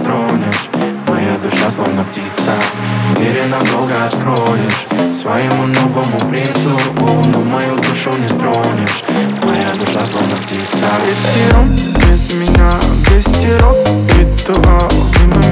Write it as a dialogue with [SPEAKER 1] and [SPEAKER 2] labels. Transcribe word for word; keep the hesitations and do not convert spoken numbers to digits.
[SPEAKER 1] тронешь. Моя душа словно птица, двери надолго откроешь своему новому принцу, но мою душу не тронешь. Моя душа словно птица.
[SPEAKER 2] Двести ром без меня, двести рок, ритуал. Мимо